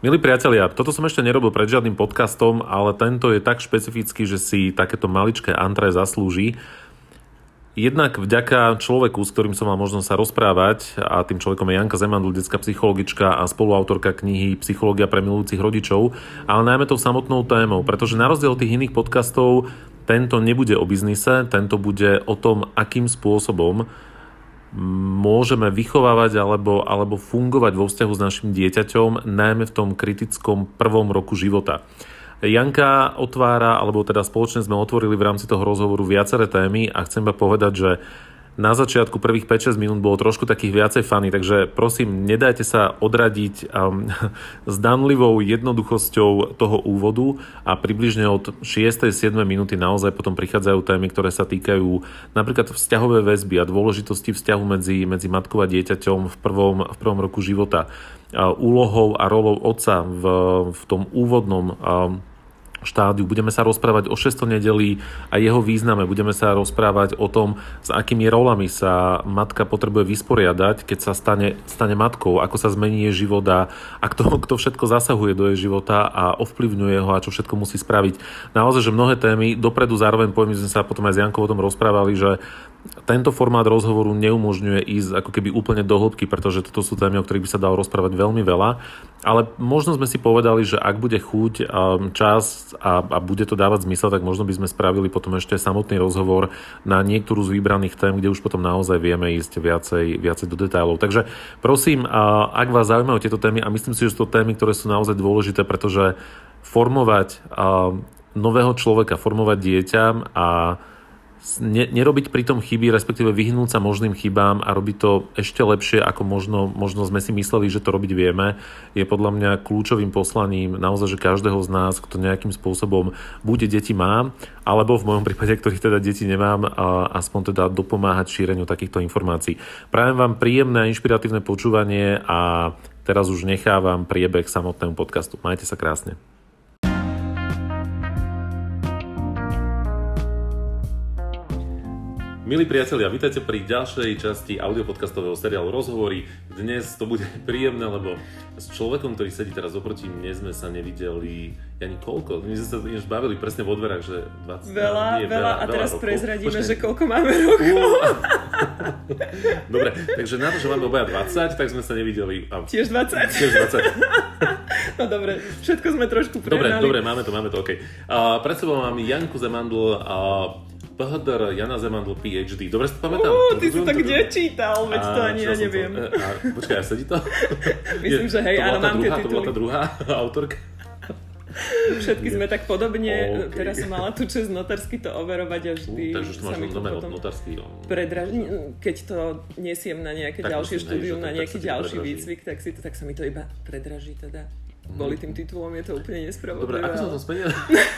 Milí priatelia, toto som ešte nerobil pred žiadnym podcastom, ale tento je tak špecifický, že si takéto maličké antré zaslúži. Jednak vďaka človeku, s ktorým som mal možnosť sa rozprávať, a tým človekom je Janka Zemandl, detská psychologička a spoluautorka knihy Psychológia pre milujúcich rodičov, ale najmä tou samotnou témou, pretože na rozdiel od tých iných podcastov tento nebude o biznise, tento bude o tom, akým spôsobom môžeme vychovávať alebo fungovať vo vzťahu s našim dieťaťom, najmä v tom kritickom prvom roku života. Janka otvára, alebo teda spoločne sme otvorili v rámci toho rozhovoru viaceré témy a chcem povedať, že na začiatku prvých 5-6 minút bolo trošku takých viacej funny, takže prosím, nedajte sa odradiť zdanlivou jednoduchosťou toho úvodu a približne od 6-7 minúty naozaj potom prichádzajú témy, ktoré sa týkajú napríklad vzťahové väzby a dôležitosti vzťahu medzi matkou a dieťaťom v prvom roku života. Úlohou a rolou otca v tom úvodnom štádiu. Budeme sa rozprávať o 6. nedeli a jeho význame. Budeme sa rozprávať o tom, s akými rolami sa matka potrebuje vysporiadať, keď sa stane matkou, ako sa zmení jej život a kto všetko zasahuje do jej života a ovplyvňuje ho a čo všetko musí spraviť. Naozaj, že mnohé témy dopredu zároveň poviem, že sme sa potom aj s Jankou o tom rozprávali, že tento formát rozhovoru neumožňuje ísť ako keby úplne do hĺbky, pretože toto sú témy, o ktorých by sa dalo rozprávať veľmi veľa, ale možno sme si povedali, že ak bude chuť, čas a bude to dávať zmysel, tak možno by sme spravili potom ešte samotný rozhovor na niektorú z vybraných tém, kde už potom naozaj vieme ísť viacej do detailov. Takže prosím, ak vás zaujímajú tieto témy, a myslím si, že sú to témy, ktoré sú naozaj dôležité, pretože formovať nového človeka, formovať dieťa a nerobiť pritom chyby, respektíve vyhnúť sa možným chybám a robiť to ešte lepšie, ako možno sme si mysleli, že to robiť vieme, je podľa mňa kľúčovým poslaním naozaj, že každého z nás, kto nejakým spôsobom buď deti má, alebo v mojom prípade, ktorých teda deti nemám, aspoň teda dopomáhať šíreniu takýchto informácií. Prajem vám príjemné a inšpiratívne počúvanie a teraz už nechávam priebeh samotnému podcastu. Majte sa krásne. Milí priatelia, vítajte pri ďalšej časti audiopodcastového seriálu Rozhovory. Dnes to bude príjemné, lebo s človekom, ktorý sedí teraz oproti mne, sme sa nevideli ani koľko. My sme sa už bavili presne vo dverách, že 20. Veľa a teraz prezradíme, že koľko máme rokov. Dobre, takže na to, že máme obaja 20, tak sme sa nevideli. Tiež 20? Tiež 20. No dobre, všetko sme trošku prehnali. Dobre, máme to, OK. Pred sebou mám Janku Zemandl, PhD Jana Zemandl, PhD. Dobre si to pamätám? Ty si to kde čítal? Veď to ani ja neviem. Počkaj, sedí to? Myslím, že hej, áno, mám tie tituly. To bola tá druhá autorka? Všetky sme tak podobne. Okay. Teraz som mala tu čest notársky to overovať a vždy takže už to máš potom notársky. Keď to nesiem na nejaké ďalšie štúdium, na nejaký ďalší výcvik, tak sa mi to iba predraží teda. Kvôli tým titulom je to úplne nespravodlivé. Dobre, ako som to spenil?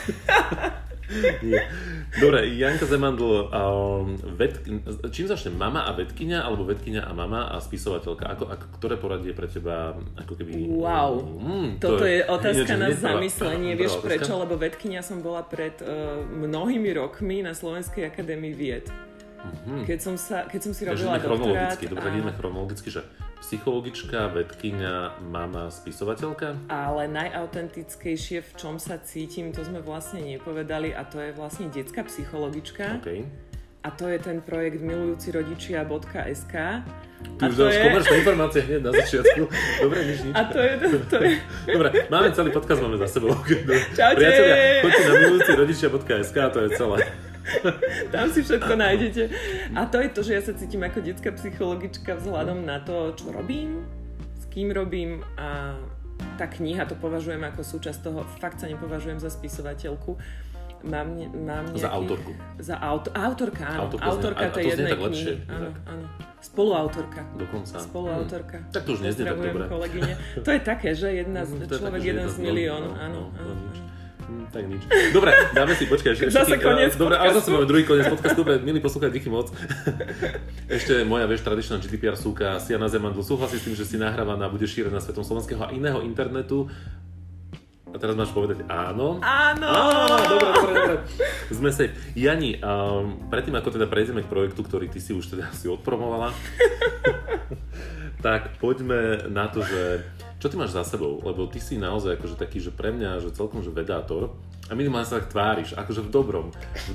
Dobre, Janka Zemandl, čím začne mama a vedkyňa, alebo vedkyňa a mama a spisovateľka? Ktoré poradie pre teba ako keby... Wow, toto je otázka na zamyslenie. Vieš prečo? Lebo vedkyňa som bola pred mnohými rokmi na Slovenskej akadémii vied. Keď som si robila doktorát... Ideme chronologicky, že psychologička, vedkyňa, mama, spisovateľka? Ale najautentickejšie, v čom sa cítim, to sme vlastne nepovedali a to je vlastne detská psychologička. Okay. A to je ten projekt milujúcirodičia.sk. Ty už dáš komerčné informácie hneď na začiatku. Dobre, nič. A to je... Dobre, máme celý podcast, máme za sebou. Čaute! Priatelia, choďte na milujúcirodičia.sk a to je celé. Tam si všetko nájdete. A to je to, že ja sa cítim ako detská psychologička vzhľadom na to, čo robím, s kým robím a tá kniha to považujem ako súčasť toho, fakt sa nepovažujem za spisovateľku. Mám nejaký... Za autorku. Autorka, áno. Autorka tej jednej knihy. Áno. Spoluautorka. Dokonca. Spoluautorka. Tak to už neznie tak dobre. Kolegyne. To je také, že človek jeden z miliónov. Áno. Tak nič. Dobre, dáme si, počkaj. Zase koniec podcastu. Dobre, ale zase máme druhý koniec podcastu. Dobre, milí poslúchať, díky moc. Ešte moja, tradičná GDPR súka Jana Zemandl súhlasí s tým, že si nahrávaná a bude šírená svetom slovenského a iného internetu. A teraz máš povedať áno. Áno! Dobre. Sme safe. Jani, predtým ako teda prejdeme k projektu, ktorý ty si už teda si odpromovala, tak poďme na to, že Čo ty máš za sebou? Lebo ty si naozaj akože taký, že pre mňa, že celkom že vedátor a minimálne sa tak tváriš, akože v dobrom.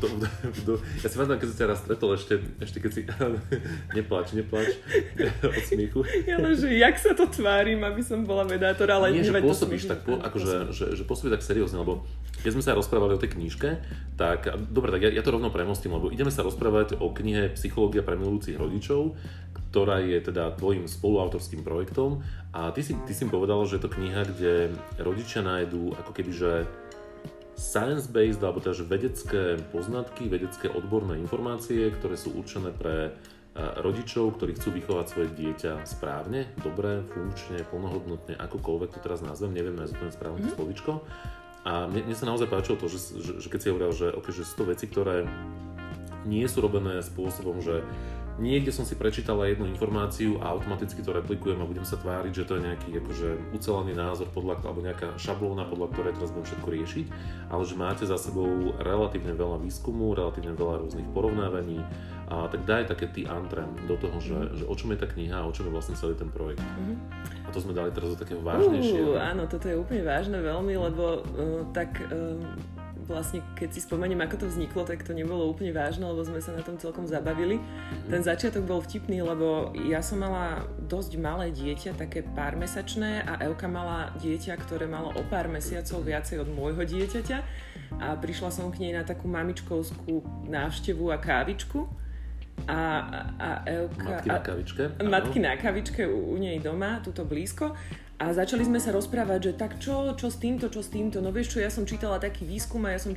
Ja si pamätám, keď som ťa raz stretol ešte keď si... neplač od smiechu. Ja len, že jak sa to tvárim, aby som bola vedátor, ale nie, že neveď pôsobíš tak, akože, že pôsobíš tak seriózne, lebo keď sme sa rozprávali o tej knižke, tak dobre, tak ja to rovno premostím, lebo ideme sa rozprávať o knihe Psychológia pre milujúcich rodičov, ktorá je teda tvojim spoluautorským projektom a ty si povedal, že je to kniha, kde rodičia nájdú ako keby, že science-based, alebo teda vedecké poznatky, vedecké odborné informácie, ktoré sú určené pre rodičov, ktorí chcú vychovať svoje dieťa správne, dobre, funkčne, plnohodnotne, akokoľvek to teraz nazvem, neviem nájsť úplne správne slovíčko. A mne sa naozaj páčilo to, že keď si hovoril, že sú to veci, ktoré nie sú robené spôsobom, že niekde som si prečítala jednu informáciu a automaticky to replikujem a budem sa tváriť, že to je nejaký akože ucelený názor alebo nejaká šablóna, podľa ktorej teraz budem všetko riešiť, ale že máte za sebou relatívne veľa výskumu, relatívne veľa rôznych porovnávaní a tak daj také ty antrem do toho, že o čom je tá kniha a o čom je vlastne celý ten projekt. A to sme dali teraz do takého vážnejšieho. Áno, toto je úplne vážne veľmi, lebo vlastne keď si spomeniem, ako to vzniklo, tak to nebolo úplne vážne, lebo sme sa na tom celkom zabavili. Ten začiatok bol vtipný, lebo ja som mala dosť malé dieťa, také pármesačné a Evka mala dieťa, ktoré malo o pár mesiacov viacej od môjho dieťaťa a prišla som k nej na takú mamičkovskú návštevu a kávičku a Evka... Matky na kavičke? Matky na kavičke u nej doma, tuto blízko. A začali sme sa rozprávať, že tak čo s týmto, no vieš čo, ja som čítala taký výskum,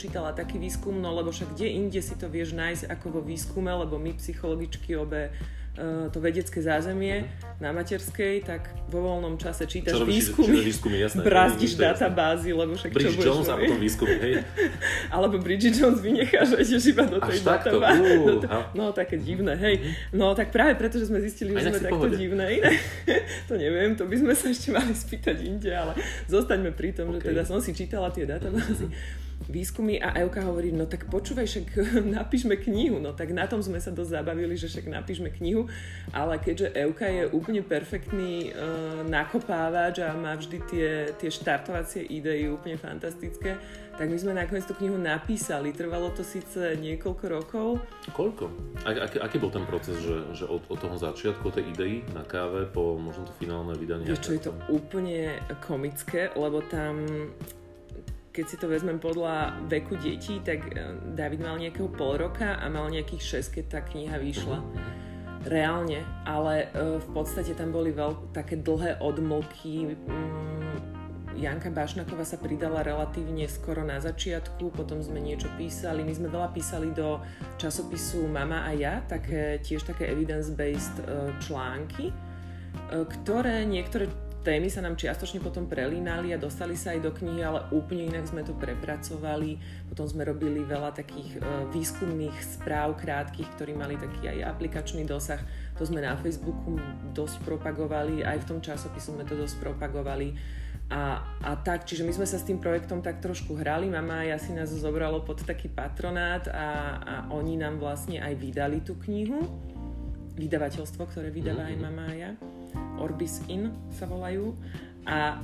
no lebo však kde inde si to vieš nájsť ako vo výskume, lebo my psychologičky obe to vedecké zázemie na materskej, tak vo voľnom čase čítaš výskumy, brázdiš databázy, lebo však Bridget čo budeš Jones a potom výskumy, hej? Alebo Bridget Jones vynecháš, ideš iba do tej databázy. No také divné, hej. No tak práve preto, že sme zistili, že sme takto divné. To neviem, to by sme sa ešte mali spýtať inde, ale zostaňme pri tom, že teda som si čítala tie databázy. Výskumy a Evka hovorí, no tak počúvaj, však napíšme knihu. No tak na tom sme sa dosť zabavili, že však napíšme knihu, ale keďže Evka je úplne perfektný nakopávač a má vždy tie štartovacie idei úplne fantastické, tak my sme nakoniec tú knihu napísali. Trvalo to síce niekoľko rokov. Koľko? Aký bol ten proces, že od toho začiatku, tej idei na káve po možno to finálne vydanie? Čo je to úplne komické, lebo tam... Keď si to vezmem podľa veku detí, tak David mal nejakého pol roka a mal nejakých 6, keď tá kniha vyšla. Reálne, ale v podstate tam boli také dlhé odmlky. Janka Bašnáková sa pridala relatívne skoro na začiatku, potom sme niečo písali. My sme veľa písali do časopisu Mama a ja, tiež také evidence-based články, ktoré niektoré témy sa nám čiastočne potom prelínali a dostali sa aj do knihy, ale úplne inak sme to prepracovali. Potom sme robili veľa takých výskumných správ krátkych, ktorí mali taký aj aplikačný dosah. To sme na Facebooku dosť propagovali, aj v tom časopise sme to dosť propagovali. A tak, čiže my sme sa s tým projektom tak trošku hrali. Mama a ja si nás zobralo pod taký patronát a oni nám vlastne aj vydali tú knihu. Vydavateľstvo, ktoré vydáva aj Mama a ja. Orbis In sa volajú a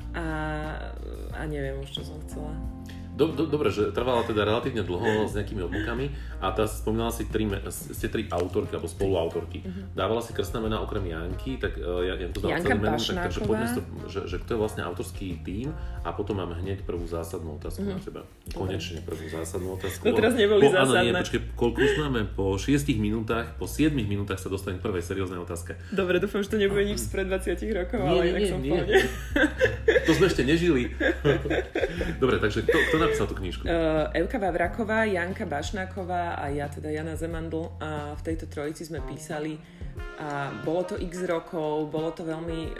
neviem už, čo som chcela. Dobre, že trvala teda relatívne dlho s nejakými odmlkami a teraz spomínala si ste tri autorky alebo spoluautorky. Dávala si krstné mená okrem Janky, tak ja to dám celý menu, takže poďme si to, že kto je vlastne autorský tím a potom mám hneď prvú zásadnú otázku na teba. Konečne prvú zásadnú otázku. To teraz neboli zásadné. Počkej, koľko už máme? Po 6 minútach, po 7 minútach sa dostane k prvej serióznej otázke. Dobre, dúfam, že to nebude nič spred 20 rokov, ale inak som v pohode. To sme ešte nežili. Dobre, takže kto napísal tú knižku? Evka Vavraková, Janka Bašnáková a ja, teda Jana Zemandl, a v tejto trojici sme písali a bolo to x rokov, bolo to veľmi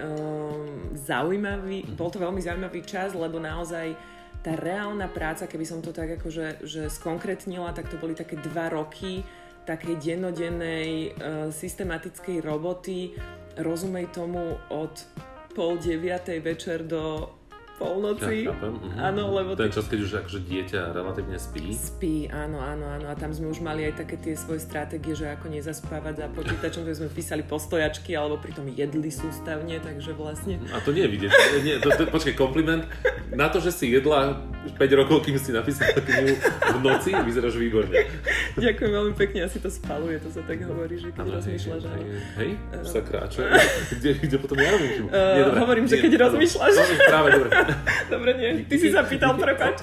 zaujímavý čas, lebo naozaj tá reálna práca, keby som to tak akože skonkretnila, tak to boli také 2 roky takej dennodennej systematickej roboty, rozumej tomu od 8:30 večer do polnoci. Áno, lebo ten čas, keď už akože dieťa relatívne spí. Spí, áno. A tam sme už mali aj také tie svoje stratégie, že ako nezaspávať za počítačom, že sme písali postojačky, alebo pritom jedli sústavne, takže vlastne... A to nie je vidieť. Počkaj, kompliment. Na to, že si jedla 5 rokov, kým si napísala knihu v noci, vyzeráš výborne. Ďakujem veľmi pekne, asi to spaluje, to sa tak hovorí, že keď rozmýšľaš. Hej, sakra, čo? Kde potom ja rozmýšľam? Hovorím, že keď rozmýšľaš. Práve, dobre. Dobre, nie. Ty si sa pýtal, prepáč.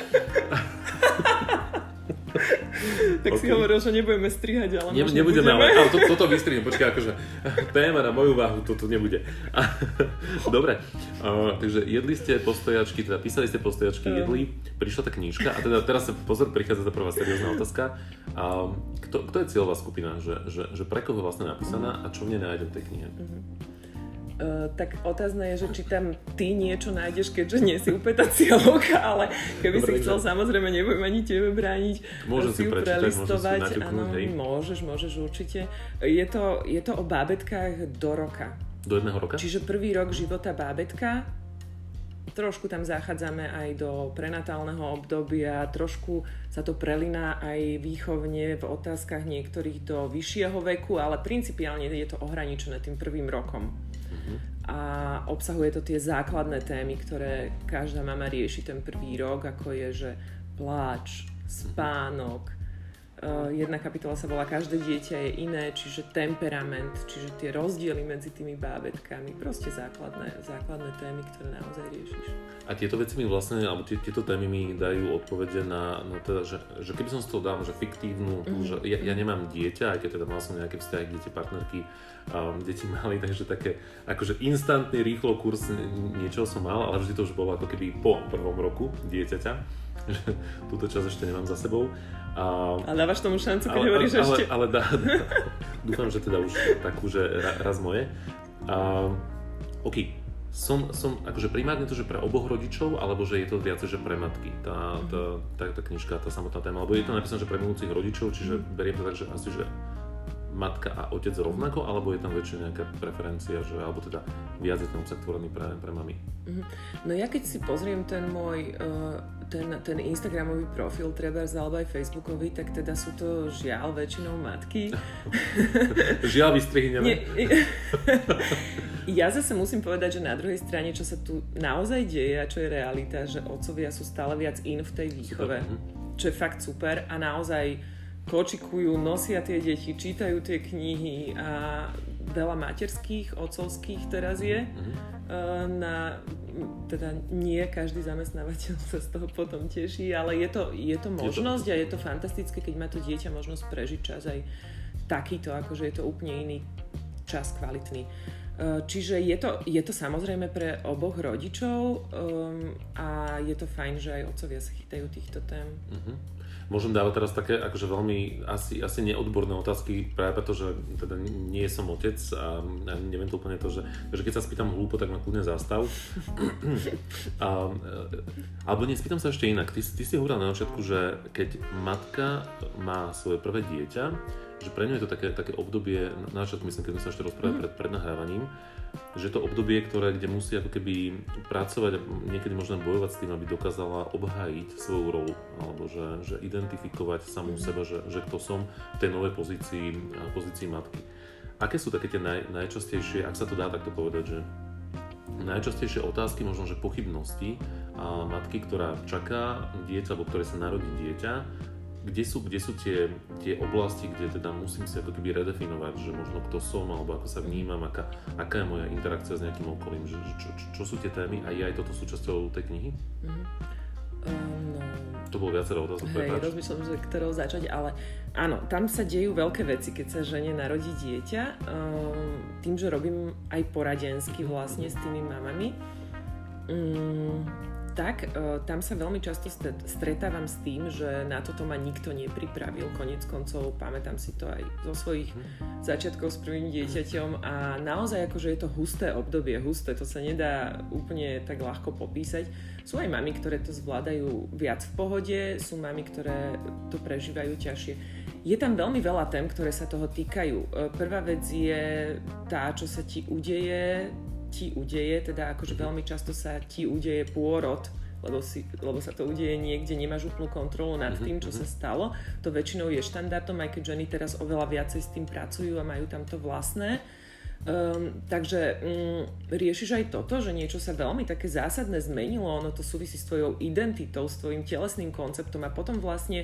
Tak si hovoril, že nebudeme strihať, ale možno nebudeme. Ale toto vystrihnem. Počkaj, akože téma na moju váhu, toto nebude. Dobre, takže jedli ste postojačky, teda písali ste postojačky, jedli, prišla tá knížka a teda teraz sa pozor, prichádza tá prvá seriózna otázka. Kto je cieľová skupina? Že pre koho vlastne napísaná a čo v nej nájdem v tej knihe? Tak otázne je, že či tam ty niečo nájdeš, keďže nie si úplne tá cieľovka, ale keby si chcel, samozrejme nebudem ani tebe brániť. Môžem si prelistovať. Áno, môžeš určite. Je to o bábetkách do roka. Do 1 roka? Čiže prvý rok života bábetka. Trošku tam zachádzame aj do prenatálneho obdobia, trošku sa to prelína aj výchovne v otázkach niektorých do vyššieho veku, ale principiálne je to ohraničené tým prvým rokom. A obsahuje to tie základné témy, ktoré každá mama rieši ten prvý rok, ako je, že pláč, spánok. Jedna kapitola sa volá Každé dieťa je iné, čiže temperament, čiže tie rozdiely medzi tými bábetkami, proste základné témy, ktoré naozaj riešiš. A tieto veci mi vlastne, alebo tieto témy mi dajú odpovede na teda, že keby som z toho dal, že fiktívnu, že ja nemám dieťa, aj keď teda mal som nejaké vzťahy, deti, partnerky, deti mali, takže také akože instantný, rýchlo kurz niečoho som mal, ale vždy to už bolo ako keby po prvom roku dieťaťa, že túto časť ešte nemám za sebou. Ale dávaš tomu šancu, keď hovoríš ešte. Ale dúfam, že teda už takú, že raz moje. OK, som akože primárne to, že pre oboch rodičov, alebo že je to viac, že pre matky, tá knižka, tá samotná téma, alebo je to napísané, že pre milujúcich rodičov, čiže beriem to tak, že asi, že matka a otec rovnako, alebo je tam väčšia nejaká preferencia, že, alebo teda viac je ten obsah tvorený pre mami? No ja keď si pozriem ten môj ten Instagramový profil trebárs alebo aj Facebookový, tak teda sú to žiaľ väčšinou matky. Žiaľ vystrihnené. Ja zase musím povedať, že na druhej strane, čo sa tu naozaj deje a čo je realita, že otcovia sú stále viac in v tej výchove, čo je fakt super a naozaj kočikujú, nosia tie deti, čítajú tie knihy a veľa materských, otcovských teraz je. Teda nie každý zamestnávateľ sa z toho potom teší, ale je to možnosť a je to fantastické, keď má to dieťa možnosť prežiť čas aj takýto, akože je to úplne iný čas, kvalitný. Čiže je to samozrejme pre oboch rodičov a je to fajn, že aj otcovia sa chytajú týchto tém. Môžem dávať teraz také akože veľmi asi neodborné otázky, práve preto, že teda nie som otec a neviem to úplne to, že keď sa spýtam hlúpo, tak ma kľudne zastav. Alebo nie, spýtam sa ešte inak. Ty si hovorila na začiatku, že keď matka má svoje prvé dieťa, že pre ňu je to také obdobie, na začiatku myslím, keď sme sa ešte rozprávali pred nahrávaním, že to obdobie, kde musí ako keby pracovať a niekedy možno bojovať s tým, aby dokázala obhájiť svoju rolu, alebo že identifikovať samú seba, že kto som v tej novej pozícii matky. Aké sú také tie najčastejšie, ak sa to dá takto povedať, že najčastejšie otázky, možno že pochybnosti matky, ktorá čaká dieťa, alebo ktoré sa narodí dieťa, kde sú tie oblasti, kde teda musím si ako keby redefinovať, že možno kto som, alebo ako sa vnímam, aká je moja interakcia s nejakým okolím, že čo sú tie témy a je aj toto súčasťou tej knihy? No. To bolo viacero otázok. Hej, rozmýšľam, že ktorou začať, ale áno, tam sa dejú veľké veci, keď sa žene narodí dieťa. Tým, že robím aj poradensky vlastne s tými mamami, tak tam sa veľmi často stretávam s tým, že na toto ma nikto nepripravil. Koniec koncov pamätám si to aj zo svojich začiatkov s prvým dieťaťom a naozaj akože je to husté obdobie, to sa nedá úplne tak ľahko popísať. Sú aj mami, ktoré to zvládajú viac v pohode, sú mami, ktoré to prežívajú ťažšie. Je tam veľmi veľa tém, ktoré sa toho týkajú. Prvá vec je tá, čo sa ti udeje ti udeje, teda akože veľmi často sa ti udeje pôrod, lebo sa to udeje niekde, nemáš úplnú kontrolu nad tým, čo sa stalo. To väčšinou je štandardom, aj keď ženy teraz oveľa viacej s tým pracujú a majú tam to vlastné. Takže riešiš aj toto, že niečo sa veľmi také zásadné zmenilo, ono to súvisí s tvojou identitou, s tvojim telesným konceptom a potom vlastne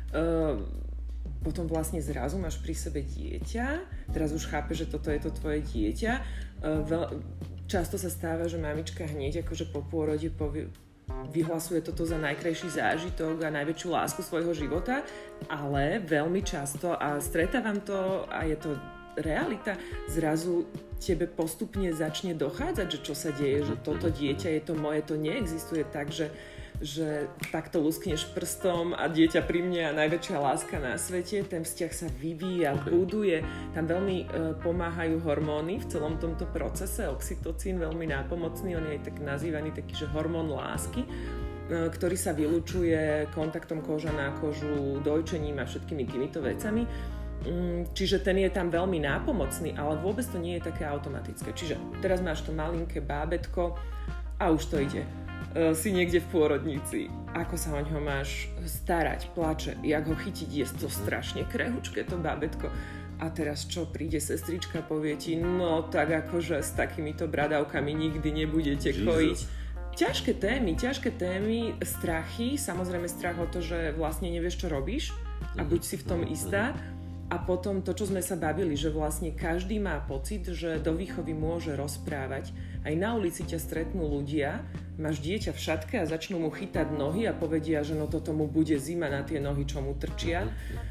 zrazu máš pri sebe dieťa, teraz už chápeš, že toto je to tvoje dieťa. Často sa stáva, že mamička hneď akože po pôrode vyhlasuje toto za najkrajší zážitok a najväčšiu lásku svojho života, ale veľmi často, a stretávam to a je to realita, zrazu tebe postupne začne dochádzať, že čo sa deje, že toto dieťa je to moje, to neexistuje tak, že takto luskneš prstom a dieťa pri mne a najväčšia láska na svete, ten vzťah sa vyvíja, buduje, tam veľmi pomáhajú hormóny v celom tomto procese, oxytocín veľmi nápomocný, on je tak nazývaný taký, že hormón lásky, ktorý sa vylučuje kontaktom koža na kožu, dojčením a všetkými týmito vecami. Čiže ten je tam veľmi nápomocný, ale vôbec to nie je také automatické. Čiže teraz máš to malinké bábätko a už to ide. Si niekde v pôrodnici, ako sa o ňo máš starať, plače, jak ho chytiť, je to strašne krehučké to bábätko. A teraz čo, príde sestrička, povie ti, no tak akože s takýmito bradavkami nikdy nebudete kojiť. Ťažké témy, strachy, samozrejme strach o to, že vlastne nevieš, čo robíš a buď si v tom istá. A potom to, čo sme sa bavili, že vlastne každý má pocit, že do výchovy môže rozprávať. Aj na ulici ťa stretnú ľudia, máš dieťa v šatke a začnú mu chytať nohy a povedia, že no toto mu bude zima na tie nohy, čo mu trčia.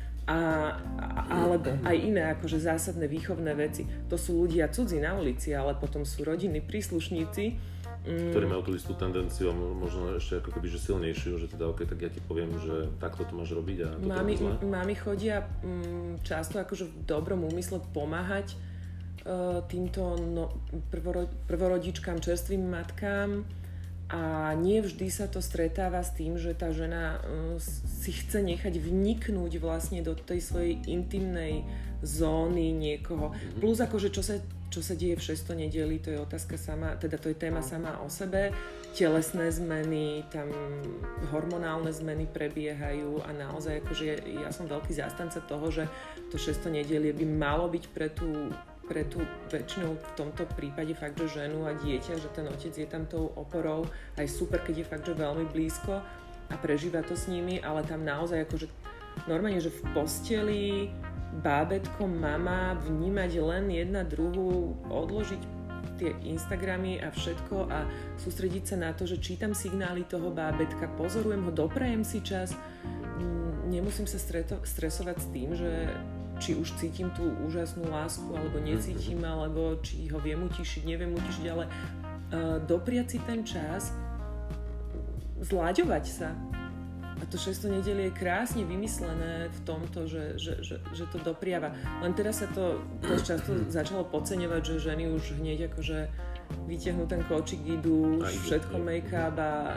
Alebo aj iné akože zásadné výchovné veci. To sú ľudia cudzí na ulici, ale potom sú rodinní príslušníci, ktorí majú tú istú tendenciu, možno ešte ako keby že silnejšiu, že teda tak ja ti poviem, že takto to máš robiť a toto je zlé. Mami chodia často akože v dobrom úmysle pomáhať týmto prvorodičkám, čerstvým matkám a nie vždy sa to stretáva s tým, že tá žena si chce nechať vniknúť vlastne do tej svojej intimnej zóny niekoho. Plus akože čo sa deje v 6. nedeli, to je otázka sama, teda to je téma sama o sebe. Telesné zmeny, tam hormonálne zmeny prebiehajú a naozaj akože ja som veľký zástanca toho, že to 6. nedelie by malo byť pre tú väčšinou v tomto prípade fakt, že ženu a dieťa, že ten otec je tam tou oporou, aj super, keď je fakt, že veľmi blízko a prežíva to s nimi, ale tam naozaj akože normálne, že v posteli bábätko, mama, vnímať len jedna druhú, odložiť tie Instagramy a všetko a sústrediť sa na to, že čítam signály toho bábätka, pozorujem ho, doprajem si čas, nemusím sa stresovať s tým, že či už cítim tú úžasnú lásku, alebo necítim, alebo či ho viem utišiť, neviem utišiť, ale dopriať si ten čas, zlaďovať sa. A to 6. nedelie je krásne vymyslené v tomto, že to dopriava. Len teraz sa to dosť často začalo podceňovať, že ženy už hneď akože vytiahnú ten kočík, idú, všetko make-up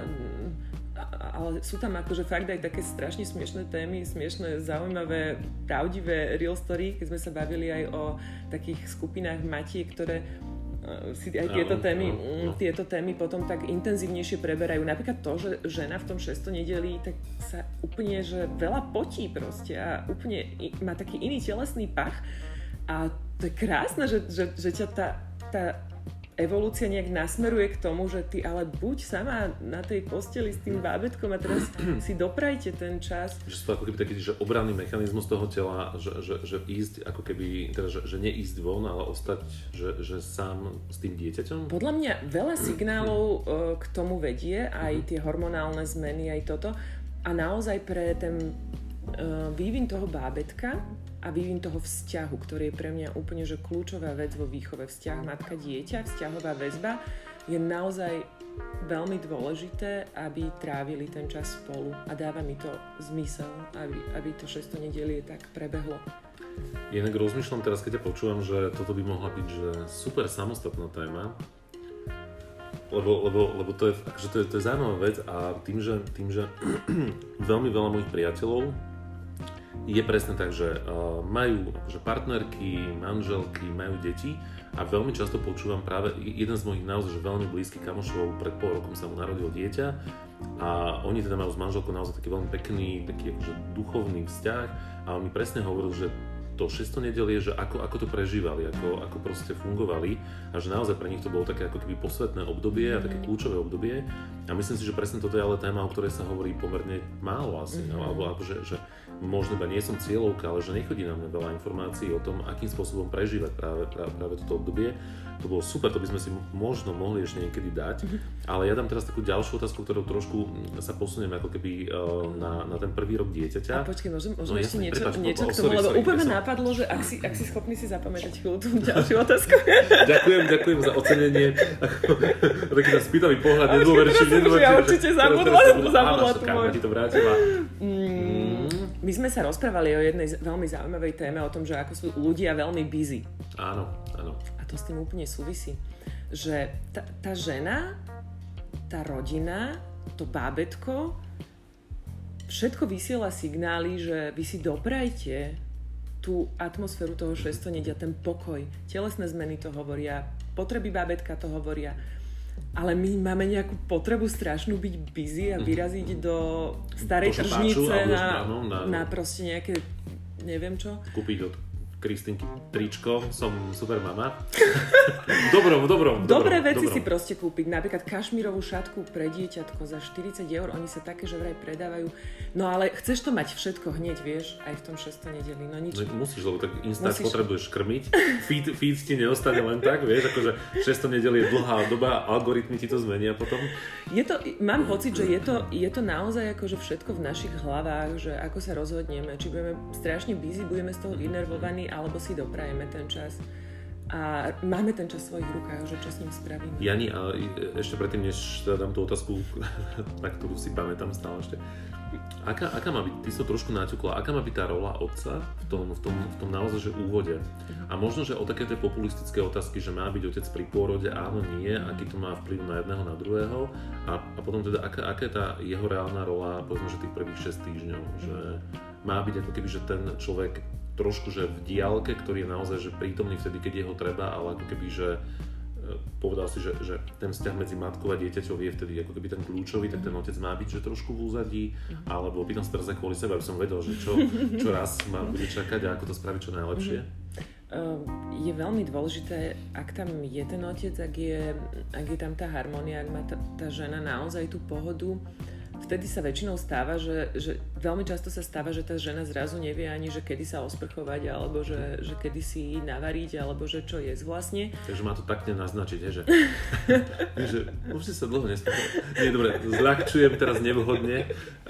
ale sú tam akože fakt aj také strašne smiešné témy, smiešné, zaujímavé, pravdivé real story, keď sme sa bavili aj o takých skupinách matiek, ktoré si aj tieto témy potom tak intenzívnejšie preberajú. Napríklad to, že žena v tom 6. nedeli tak sa úplne, že veľa potí proste a úplne má taký iný telesný pach a to je krásne, že ťa tá evolúcia nejak nasmeruje k tomu, že ty ale buď sama na tej posteli s tým bábätkom a teraz si doprajte ten čas. Že sú to ako keby taký, že obranný mechanizmus toho tela, že ísť ako keby, teda, že neísť von, ale ostať, že sám s tým dieťaťom? Podľa mňa veľa signálov k tomu vedie, aj tie hormonálne zmeny, aj toto. A naozaj pre ten vývin toho bábätka a vývin toho vzťahu, ktorý je pre mňa úplne že kľúčová vec vo výchove. Vzťah matka-dieťa, vzťahová väzba je naozaj veľmi dôležité, aby trávili ten čas spolu a dáva mi to zmysel, aby to 6. nedelie tak prebehlo. Inak rozmýšľam teraz, keď ja počúvam, že toto by mohla byť že super samostatná téma, lebo to je zaujímavá vec a tým, že veľmi veľa mojich priateľov je presne tak, že majú partnerky, manželky, majú deti a veľmi často počúvam práve jeden z mojich naozaj že veľmi blízkych kamošov, pred pol rokom sa mu narodilo dieťa a oni teda majú s manželkou naozaj taký veľmi pekný, taký akože duchovný vzťah a on mi presne hovoril, že to 600 nedelie, že ako to prežívali, ako proste fungovali a že naozaj pre nich to bolo také ako keby posvetné obdobie a také kľúčové obdobie a myslím si, že presne toto je ale téma, o ktorej sa hovorí pomerne málo asi, alebo akože, že možno iba nie som cieľovka, ale že nechodí na mňa veľa informácií o tom, akým spôsobom prežívať práve toto obdobie. To bolo super, to by sme si možno mohli ešte niekedy dať, ale ja dám teraz takú ďalšiu otázku, ktorou trošku sa posuniem ako keby na ten prvý rok dieťaťa. A počkej, môžem ešte niečo k tomu, lebo úplne napadlo, že ak si schopný si zapamätať chvíľu tú ďalšiu otázku. Ďakujem za ocenenie. Taký sa spýtavý pohľad, nedôverčivý. Ja určite zabudla tú moju. Ti to vrátila. My sme sa rozprávali o jednej veľmi zaujímavej téme, o tom, že ako sú ľudia veľmi busy. Áno. A to s tým úplne súvisí. Že tá žena, tá rodina, to bábätko, všetko vysiela signály, že vy si doprajte tú atmosféru toho 600 nedia, ten pokoj. Telesné zmeny to hovoria, potreby bábätka to hovoria. Ale my máme nejakú potrebu strašnú byť busy a vyraziť do starej tržnice na proste nejaké, neviem čo. Kúpiť od Kristinky tričko, som super mama. Dobré veci si proste kúpiť. Napríklad kašmírovú šatku pre dieťatko za 40 €, oni sa také, že vraj predávajú. No ale chceš to mať všetko hneď, vieš, aj v tom 600 nedeli. No nič. No, musíš, lebo tak instant potrebuješ krmiť. Feed ti neostane len tak, vieš, akože 600 nedeli je dlhá doba, algoritmy ti to zmenia potom. Mám pocit, že je to naozaj akože všetko v našich hlavách, že ako sa rozhodneme, či budeme strašne busy, budeme z toho vynervovaní, alebo si doprajeme ten čas. A máme ten čas v svojich rukách, že čo s ním spravíme. Jani, a ešte predtým, než dám tú otázku, na ktorú si pamätám stále ešte. Aká má byť, ty si to trošku naťukla, aká má byť tá rola otca v tom naozaj, že úvode? A možno, že o také tie populistické otázky, že má byť otec pri pôrode, áno, nie, aký to má vplyv na jedného, na druhého a potom teda, aká je tá jeho reálna rola, povedzme, že tých prvých 6 týždňov, že má byť ako keby, že ten človek trošku, že v diaľke, ktorý je naozaj, že prítomný vtedy, keď je ho treba, ale ako keby, že povedal si, že ten vzťah medzi matkou a dieťaťou je vtedy ako keby ten kľúčový, tak ten otec má byť, že trošku v úzadí, alebo pýtam sa teraz aj kvôli sebe, aby som vedel, že čo raz ma bude čakať a ako to spraviť čo najlepšie. Je veľmi dôležité, ak tam je ten otec, ak je tam tá harmónia, ak má tá žena naozaj tú pohodu. Vtedy sa väčšinou stáva, že veľmi často sa stáva, že tá žena zrazu nevie ani, že kedy sa osprchovať, alebo že kedy si navariť, alebo že čo jesť vlastne. Takže má to takne naznačiť, že už si sa dlho nesprchoval. Nie, dobre, zľahčujem teraz nevhodne.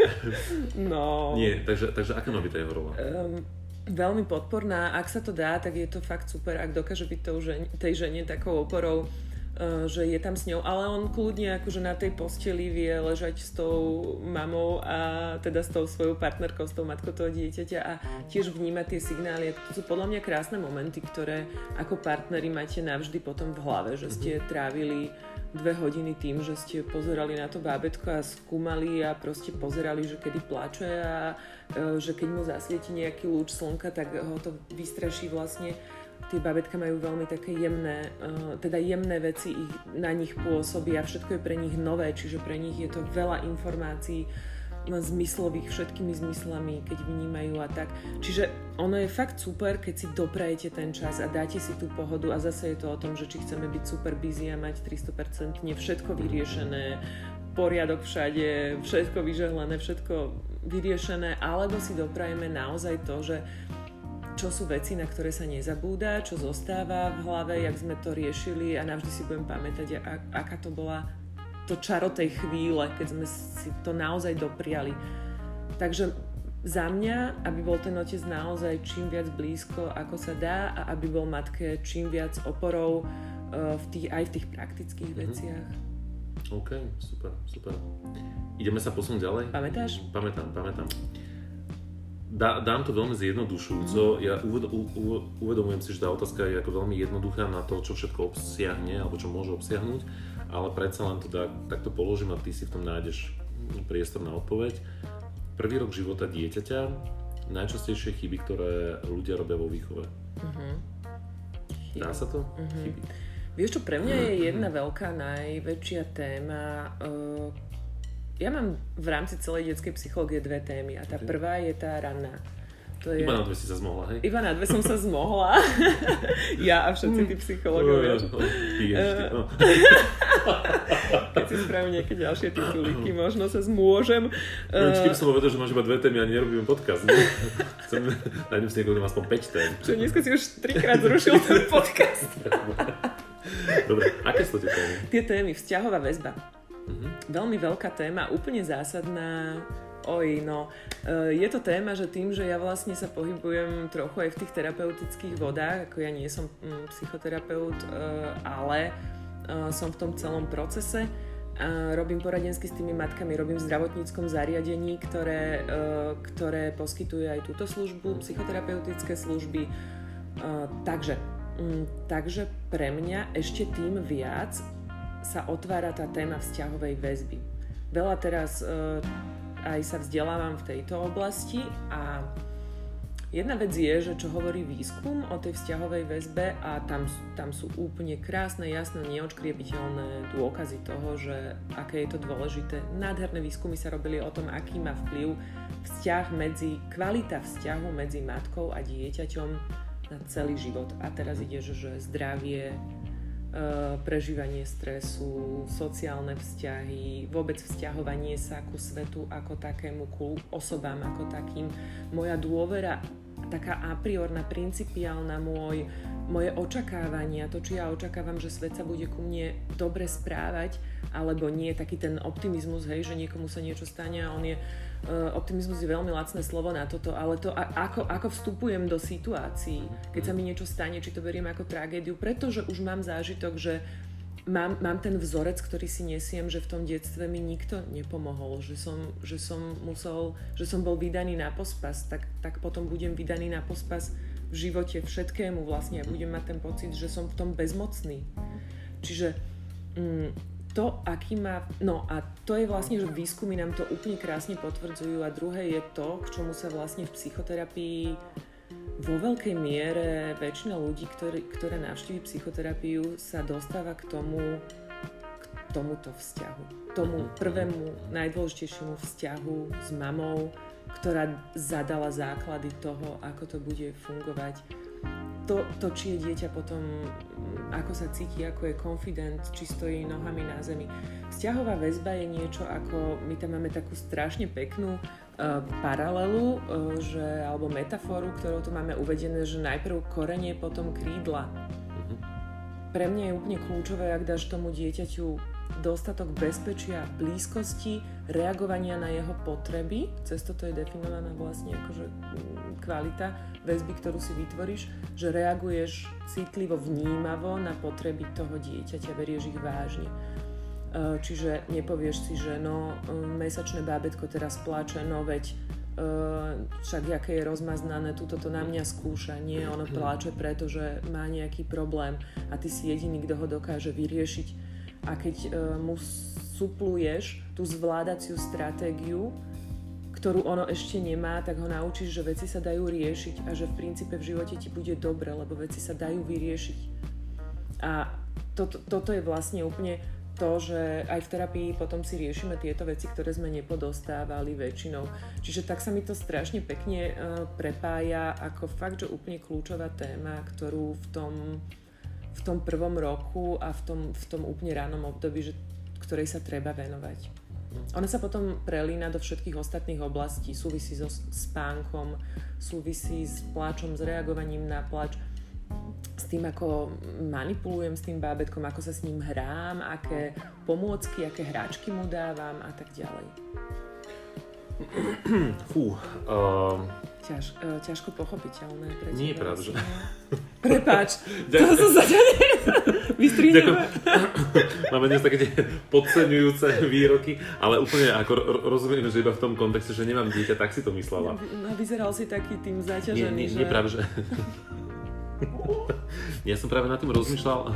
No. Nie, takže aká má byť tá jeho rola? Veľmi podporná. Ak sa to dá, tak je to fakt super, ak dokáže byť tej žene takou oporou, že je tam s ňou, ale on kľudne akože na tej posteli vie ležať s tou mamou a teda s tou svojou partnerkou, s tou matkou toho dieťaťa a tiež vnímať tie signály. To sú podľa mňa krásne momenty, ktoré ako partneri máte navždy potom v hlave, že ste trávili 2 hodiny tým, že ste pozerali na to bábätko a skúmali a proste pozerali, že kedy plače a že keď mu zasvieti nejaký lúč slnka, tak ho to vystraší vlastne. Tie bábätka majú veľmi také jemné veci na nich pôsobí a všetko je pre nich nové, čiže pre nich je to veľa informácií zmyslových, všetkými zmyslami, keď vnímajú a tak. Čiže ono je fakt super, keď si doprajete ten čas a dáte si tú pohodu a zase je to o tom, že či chceme byť super busy a mať 300% všetko vyriešené, poriadok všade, všetko vyžehlené, všetko vyriešené, alebo si doprajeme naozaj to, že čo sú veci, na ktoré sa nezabúda, čo zostáva v hlave, jak sme to riešili a navždy si budem pamätať, aká to bola to čaro tej chvíle, keď sme si to naozaj dopriali. Takže za mňa, aby bol ten otec naozaj čím viac blízko, ako sa dá a aby bol matke čím viac oporou aj v tých praktických veciach. OK, super. Ideme sa posunúť ďalej? Pamätáš? Pamätám. Dám to veľmi zjednodušujúco. Ja uvedomujem si, že tá otázka je ako veľmi jednoduchá na to, čo všetko obsiahne alebo čo môže obsiahnuť, ale predsa len to takto položím a ty si v tom nájdeš priestor na odpoveď. Prvý rok života dieťaťa, najčastejšie chyby, ktoré ľudia robia vo výchove? Dá sa to? Chyby. Vieš čo, pre mňa je jedna veľká, najväčšia téma. Ja mám v rámci celej detskej psychológie dve témy a tá prvá je tá ranná. Iba na dve si sa zmohla, hej? Iba na dve som sa zmohla. Ja a všetci tí psychológovia. Keď si spravím nejaké ďalšie titulíky, možno sa zmôžem. Keby som povedal, že máš iba dve témy a nerobím podcast. Nájdem si niekoho, aspoň 5 tém. Čo dneska si už 3-krát zrušil ten podcast. Dobre, aké sú tie témy? Tie témy, vzťahová väzba. Veľmi veľká téma, úplne zásadná. Je to téma, že tým, že ja vlastne sa pohybujem trochu aj v tých terapeutických vodách, ako ja nie som psychoterapeut, ale som v tom celom procese. Robím poradensky s tými matkami, robím v zdravotníckom zariadení, ktoré poskytuje aj túto službu, psychoterapeutické služby. Takže pre mňa ešte tým viac sa otvára tá téma vzťahovej väzby. Veľa teraz aj sa vzdelávam v tejto oblasti a jedna vec je, že čo hovorí výskum o tej vzťahovej väzbe a tam sú úplne krásne, jasné, neodškriebiteľné dôkazy toho, že aké je to dôležité. Nádherné výskumy sa robili o tom, aký má vplyv kvalita vzťahu medzi matkou a dieťaťom na celý život. A teraz ide, že zdravie, prežívanie stresu, sociálne vzťahy, vôbec vzťahovanie sa ku svetu ako takému, ku osobám ako takým. Moja dôvera, taká a priorná, principiálna, moje očakávania, to, či ja očakávam, že svet sa bude ku mne dobre správať, alebo nie, taký ten optimizmus, hej, že niekomu sa niečo stane a optimizmus je veľmi lacné slovo na toto, ale to, ako vstupujem do situácií, keď sa mi niečo stane, či to beriem ako tragédiu, pretože už mám zážitok, že mám ten vzorec, ktorý si nesiem, že v tom detstve mi nikto nepomohol, že som bol vydaný na pospas, tak potom budem vydaný na pospas v živote všetkému vlastne a budem mať ten pocit, že som v tom bezmocný. Čiže to, aký má... No a to je vlastne, že výskumy nám to úplne krásne potvrdzujú a druhé je to, k čomu sa vlastne v psychoterapii vo veľkej miere väčšina ľudí, ktoré navštíví psychoterapiu, sa dostáva k tomuto vzťahu. Tomu prvému, najdôležitejšiemu vzťahu s mamou, ktorá zadala základy toho, ako to bude fungovať. To, či je dieťa potom, ako sa cíti, ako je confident, či stojí nohami na zemi. Vzťahová väzba je niečo ako, my tam máme takú strašne peknú paralelu, alebo metaforu, ktorou tu máme uvedené, že najprv korenie, potom krídla. Pre mňa je úplne kľúčové, ak dáš tomu dieťaťu dostatok bezpečia, blízkosti, reagovania na jeho potreby. Cez toto je definovaná vlastne akože kvalita väzby, ktorú si vytvoríš, že reaguješ citlivo, vnímavo na potreby toho dieťaťa, berieš ich vážne. Čiže nepovieš si, že mesačné bábätko teraz plače, veď však aké je rozmaznané, túto to na mňa skúša, nie, ono pláče, pretože má nejaký problém a ty si jediný, kto ho dokáže vyriešiť. A keď mu supluješ tú zvládaciu stratégiu, ktorú ono ešte nemá, tak ho naučíš, že veci sa dajú riešiť a že v princípe v živote ti bude dobre, lebo veci sa dajú vyriešiť. A toto je vlastne úplne to, že aj v terapii potom si riešime tieto veci, ktoré sme nepodostávali väčšinou. Čiže tak sa mi to strašne pekne prepája ako fakt, že úplne kľúčová téma, ktorú v tom prvom roku a v tom úplne ránom období, ktorej sa treba venovať. Ona sa potom prelína do všetkých ostatných oblastí, súvisí so spánkom, súvisí s pláčom, s reagovaním na pláč, s tým, ako manipulujem s tým bábätkom, ako sa s ním hrám, aké pomôcky, aké hráčky mu dávam a tak ďalej. Ťažko pochopiteľné. Nie je pravda. Prepáč, to som sa ťa vystrihneme. Máme dnes také podceňujúce výroky, ale úplne ako rozumiem, že iba v tom kontexte, že nemám dieťa, tak si to myslela. No, vyzeral si taký tým zaťažený, Nie, pravda, že... Ja som práve nad tým rozmýšľal,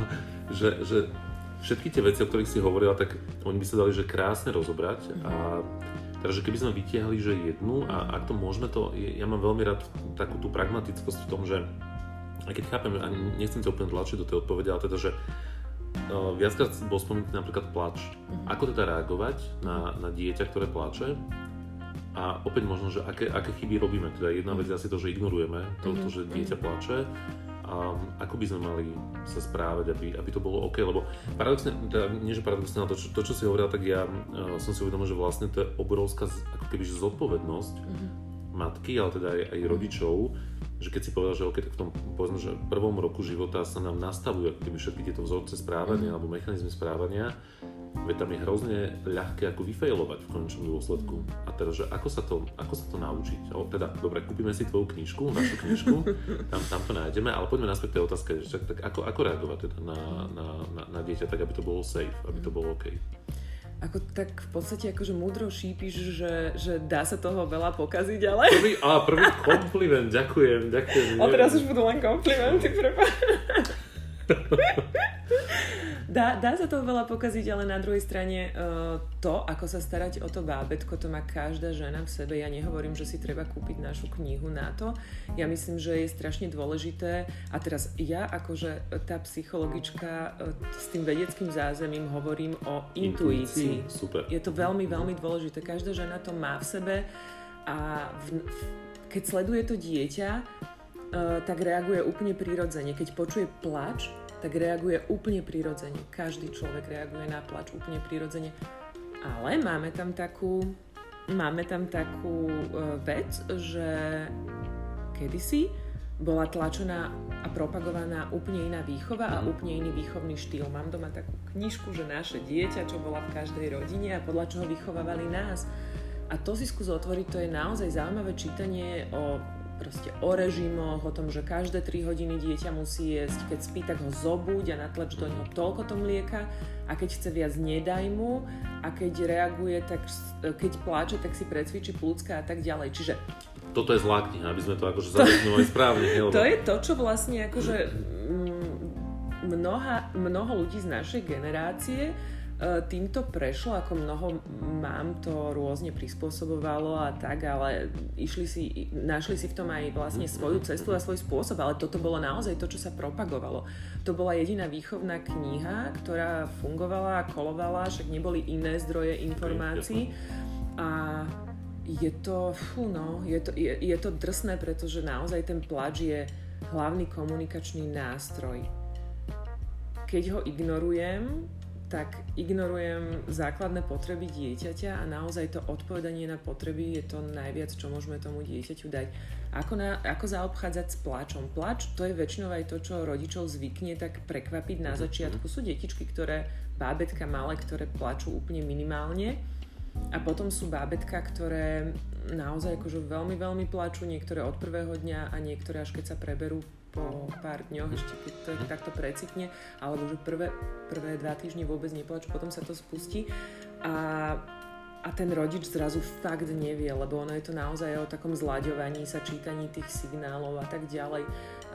že všetky tie veci, o ktorých si hovorila, tak oni by sa dali že krásne rozobrať a Takže keby sme vytiahli, že jednu, a ak to môžeme to, ja mám veľmi rád takú tú pragmatickosť v tom, že aj keď chápem, a nechcem ťa úplne tlačiť do tej odpovede, ale teda, že viackrát bol spomenutý napríklad plač. Ako teda reagovať na dieťa, ktoré plače? A opäť možno, že aké chyby robíme. Teda jedna vec je asi to, že ignorujeme to, že dieťa plače. A ako by sme mali sa správať, aby to bolo OK, lebo paradoxne, teda nie že paradoxne, ale to, čo si hovorila, tak ja som si uvedomil, že vlastne to je obrovská ako keby zodpovednosť matky, ale teda aj rodičov, že keď si povedal, že OK, tak v tom, povedzme, že prvom roku života sa nám nastavujú ako keby všetky tieto vzorce správania alebo mechanizmy správania, veď tam je hrozne ľahké ako vyfailovať v konečnom dôsledku. A teda, že ako sa to naučiť? Teda, dobre, kúpime si tvoju knižku, našu knižku, tam to nájdeme, ale poďme naspäť k tej otázke, že tak ako reagovať teda na dieťa, tak aby to bolo safe, aby to bolo OK? Tak v podstate akože múdro šípiš, že dá sa toho veľa pokaziť, ale... Prvý kompliment, ďakujem. A teraz už budú len komplimenty, prepáč. Dá sa toho veľa pokaziť, ale na druhej strane to, ako sa starať o to bábätko, to má každá žena v sebe. Ja nehovorím, že si treba kúpiť našu knihu na to. Ja myslím, že je strašne dôležité. A teraz ja, akože tá psychologička s tým vedeckým zázemím hovorím o intuícii. Super. Je to veľmi, veľmi dôležité. Každá žena to má v sebe a keď sleduje to dieťa, tak reaguje úplne prirodzene. Keď počuje plač, tak reaguje úplne prirodzene. Každý človek reaguje na plač úplne prirodzene. Ale máme tam takú vec, že kedysi bola tlačená a propagovaná úplne iná výchova a úplne iný výchovný štýl. Mám doma takú knižku, že naše dieťa, čo bola v každej rodine a podľa čoho vychovávali nás. A to si skús otvoriť, to je naozaj zaujímavé čítanie o režimoch, o tom, že každé 3 hodiny dieťa musí jesť, keď spí, tak ho zobuď a natlač do neho toľko to mlieka a keď chce viac, nedaj mu a keď reaguje, tak keď pláče, tak si precvičí plúcka a tak ďalej. Čiže toto je zlá kniha, aby sme to akože zadefinovali správne. To je to, čo vlastne akože mnoho ľudí z našej generácie týmto prešlo, ako mnoho mám to rôzne prispôsobovalo a tak, ale našli si v tom aj vlastne svoju cestu a svoj spôsob, ale toto bolo naozaj to, čo sa propagovalo. To bola jediná výchovná kniha, ktorá fungovala a kolovala, však neboli iné zdroje informácií a je to drsné, pretože naozaj ten plač je hlavný komunikačný nástroj. Keď ho ignorujem, tak ignorujem základné potreby dieťaťa a naozaj to odpovedanie na potreby je to najviac, čo môžeme tomu dieťaťu dať. Ako zaobchádzať s plačom? Plač, to je väčšinou aj to, čo rodičov zvykne tak prekvapiť na začiatku. Sú detičky, bábätka malé, ktoré plačú úplne minimálne a potom sú bábätka, ktoré naozaj akože veľmi, veľmi plačú, niektoré od prvého dňa a niektoré až keď sa preberú po pár dňoch, ešte keď to takto precitne, alebo že prvé 2 týždne vôbec neplačú, potom sa to spustí a ten rodič zrazu fakt nevie, lebo ono je to naozaj o takom zlaďovaní sa, čítaní tých signálov a tak ďalej.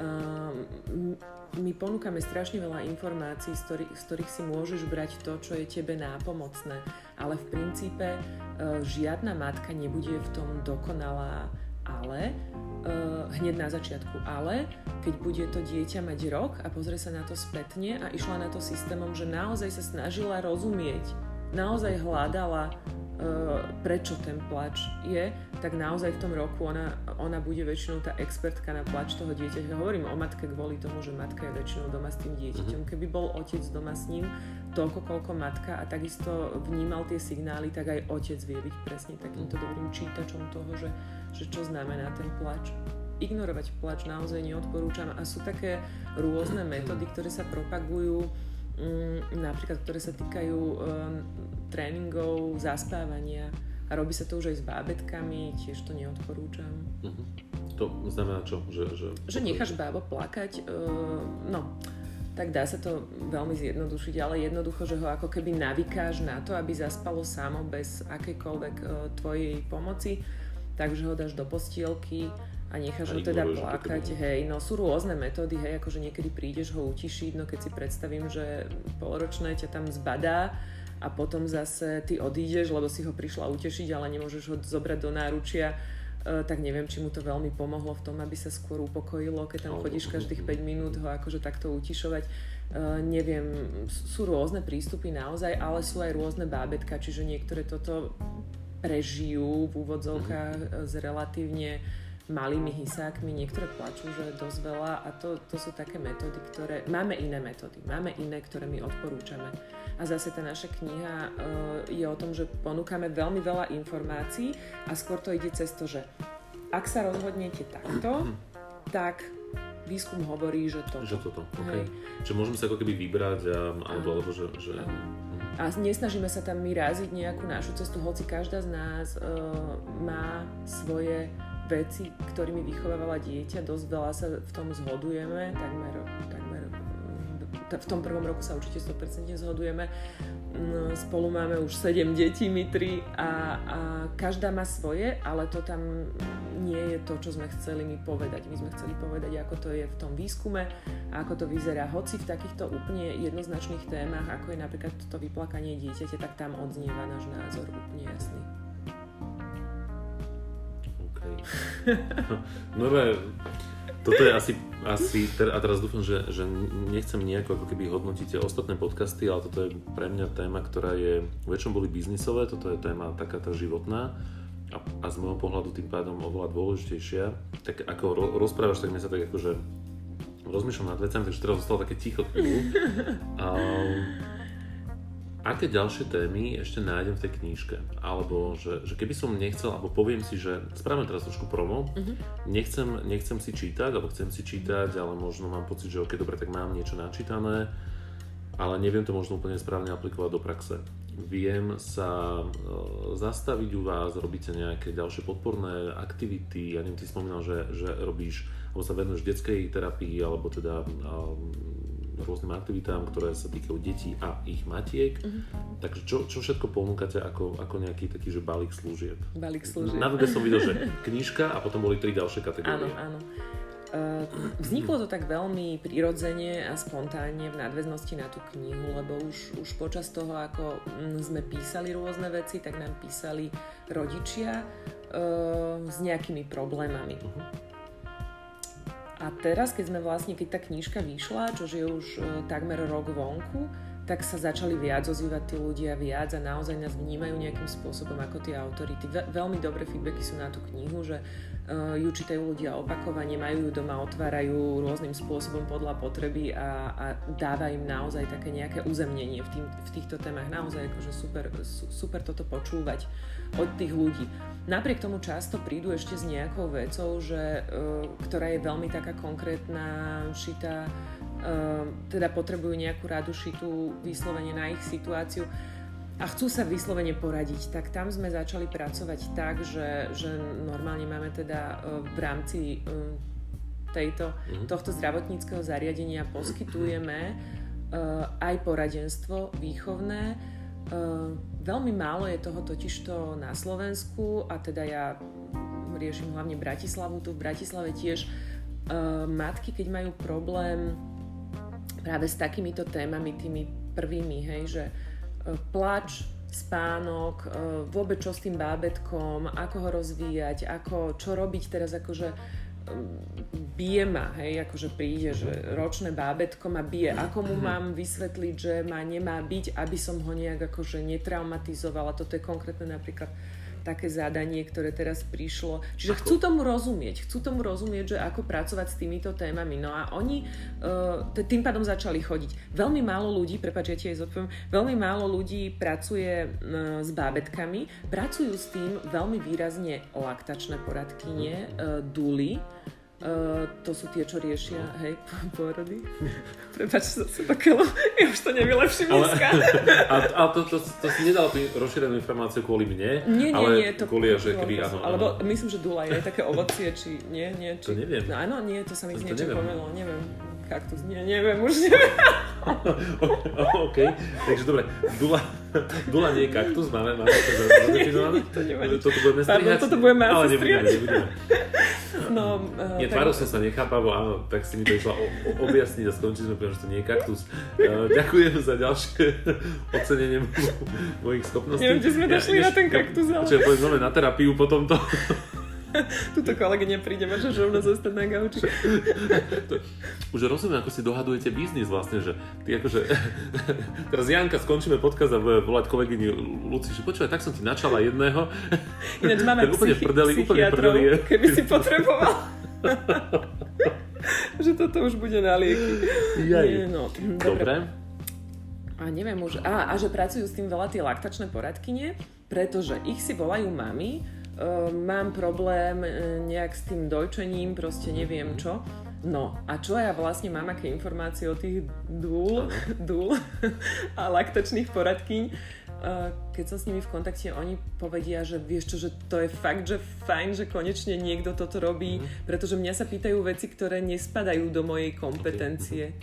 My ponúkame strašne veľa informácií, z ktorých si môžeš brať to, čo je tebe nápomocné, ale v princípe žiadna matka nebude v tom dokonalá, ale hneď na začiatku, ale keď bude to dieťa mať rok a pozrie sa na to spätne a išla na to systémom, že naozaj sa snažila rozumieť, naozaj hľadala, prečo ten plač je, tak naozaj v tom roku ona bude väčšinou tá expertka na plač toho dieťaťa. Hovorím o matke kvôli tomu, že matka je väčšinou doma s tým dieťaťom. Keby bol otec doma s ním toľko, koľko matka a takisto vnímal tie signály, tak aj otec vie byť presne takýmto dobrým čítačom toho, že čo znamená ten plač. Ignorovať plač naozaj neodporúčam a sú také rôzne metódy, ktoré sa propagujú, napríklad ktoré sa týkajú tréningov zaspávania a robí sa to už aj s bábätkami, tiež to neodporúčam. To znamená čo? Že necháš bábo plakať, tak dá sa to veľmi zjednodušiť, ale jednoducho, že ho ako keby navykáš na to, aby zaspalo samo bez akejkoľvek tvojej pomoci, takže ho dáš do postielky a necháš ho teda plakať. Hej, no sú rôzne metódy, hej, akože niekedy prídeš ho utišiť, no keď si predstavím, že polročné ťa tam zbadá a potom zase ty odídeš, lebo si ho prišla utešiť, ale nemôžeš ho zobrať do náručia, tak neviem, či mu to veľmi pomohlo v tom, aby sa skôr upokojilo, keď tam chodíš každých 5 minút ho akože takto utišovať. Neviem, sú rôzne prístupy naozaj, ale sú aj rôzne bábätka, čiže niektoré toto prežijú v úvodzovkách s relatívne malými hysákmi, niektoré plačú, že dosť veľa a to sú také metódy, ktoré... Máme iné metódy, máme iné, ktoré my odporúčame. A zase tá naša kniha je o tom, že ponúkame veľmi veľa informácií a skôr to ide cez to, že ak sa rozhodnete takto, tak výskum hovorí, že toto. Že toto, okay. Čiže môžeme sa ako keby vybrať, alebo že... A nesnažíme sa tam my raziť nejakú našu cestu, hoci každá z nás má svoje veci, ktorými vychovávala dieťa. Dosť veľa sa v tom zhodujeme, takmer v tom prvom roku sa určite 100% zhodujeme. Spolu máme už 7 detí, my 3 a každá má svoje, ale to tam nie je to, čo sme chceli my povedať. My sme chceli povedať, ako to je v tom výskume a ako to vyzerá. Hoci v takýchto úplne jednoznačných témach, ako je napríklad to vyplakanie dieťaťa, tak tam odznieva náš názor úplne jasný. No toto je asi a teraz dúfam, že nechcem nejako ako keby hodnotiť tie ostatné podcasty, ale toto je pre mňa téma, ktorá je väčšinou boli biznisové, toto je téma taká tá životná a z môjho pohľadu tým pádom oveľa dôležitejšia. Tak ako rozprávaš, tak mne sa tak akože rozmýšľam nad vecami, takže teraz zostalo také ticho chvíľu. Aké ďalšie témy ešte nájdem v tej knižke? Alebo, že keby som nechcel, alebo poviem si, že spravím teraz trošku promo, nechcem si čítať, alebo chcem si čítať, ale možno mám pocit, že ok, dobre, tak mám niečo načítané, ale neviem to možno úplne správne aplikovať do praxe. Viem sa zastaviť u vás, robíte nejaké ďalšie podporné aktivity, ja neviem, ty spomínal, že robíš, alebo sa venuješ detskej terapii, alebo teda rôznym aktivitám, ktoré sa týkajú detí a ich matiek. Takže čo všetko ponúkate ako nejaký taký, že balík služieb? Balík služieb. Na webe som videl, že knižka a potom boli 3 ďalšie kategórie. Áno. Vzniklo to tak veľmi prirodzene a spontánne v nadväznosti na tú knihu, lebo už počas toho, ako sme písali rôzne veci, tak nám písali rodičia s nejakými problémami. A teraz, keď tá knižka vyšla, čo je už takmer rok vonku, tak sa začali viac ozývať tí ľudia viac a naozaj nás vnímajú nejakým spôsobom ako tie autority. Veľmi dobré feedbacky sú na tú knihu, že ju čítajú ľudia opakovane, majú ju doma, otvárajú rôznym spôsobom podľa potreby a dáva im naozaj také nejaké uzemnenie v týchto témach. Naozaj akože super toto počúvať od tých ľudí. Napriek tomu často prídu ešte s nejakou vecou, ktorá je veľmi taká konkrétna, šitá, teda potrebujú nejakú radu šitú vyslovene na ich situáciu a chcú sa vyslovene poradiť, tak tam sme začali pracovať tak, že normálne máme teda v rámci tohto zdravotníckeho zariadenia poskytujeme aj poradenstvo výchovné. Veľmi málo je toho totižto na Slovensku a teda ja riešim hlavne Bratislavu, tu v Bratislave tiež matky, keď majú problém práve s takýmito témami, tými prvými, hej, že plač, spánok, vôbec čo s tým bábätkom, ako ho rozvíjať, čo robiť teraz, akože bije ma, hej, akože príde, že ročné bábätko ma bije, ako mu mám vysvetliť, že ma nemá byť, aby som ho nejak akože netraumatizovala. Toto je konkrétne napríklad také zadanie, ktoré teraz prišlo. Čiže chcú tomu rozumieť, že ako pracovať s týmito témami. No a oni tým pádom začali chodiť. Veľmi málo ľudí, prepáč, ja ti aj zodpoviem, veľmi málo ľudí pracuje s bábätkami. Pracujú s tým veľmi výrazne laktačné poradkyne, duly. To sú tie, čo riešia, hej, pôrody. Prepáč, zase takého, ja už to nevylepším dneska. Ale to si nedal tú rozšírenú informáciu kvôli mne, nie, to kvôli, že keby áno. Alebo myslím, že dula je také ovocie, či nie. To neviem. No áno, nie, to sa mi niečo pomýlilo, neviem. Kaktus, neviem, už neviem. OK, takže dobre, dula nie je kaktus, máme to zadefinované? To neviem. Toto budeme strihať? Toto budeme ale strihať. nebudeme. Nie, tváril som sa nechápavo, áno, tak si mi to išla objasniť a skončili sme, pretože to nie je kaktus. Ďakujem za ďalšie ocenenie mojich schopností. Neviem, či sme došli na ten kaktus, ale... Čiže povedzme na terapiu potom to. Tuto kolegyňa príde, môžeš rovno zostať na gauči. Už rozumiem, ako si dohadujete biznis vlastne, že ty akože... Teraz Janka, skončíme podcast a bude volať kolegyni Luci, že počúvaj, tak som ti načala jedného. Ináč máme psychiatrov, keby si potreboval. Že toto už bude na lieky. Nie, no, dobre. A neviem už... A že pracujú s tým veľa tie laktačné poradkyne, pretože ich si volajú mami. Mám problém nejak s tým dojčením, proste neviem čo. No a čo ja vlastne mám aké informácie o tých dúl a laktačných poradkyň, keď som s nimi v kontakte, oni povedia, že vieš čo, že to je fakt, že fajn, že konečne niekto toto robí, pretože mňa sa pýtajú veci, ktoré nespadajú do mojej kompetencie.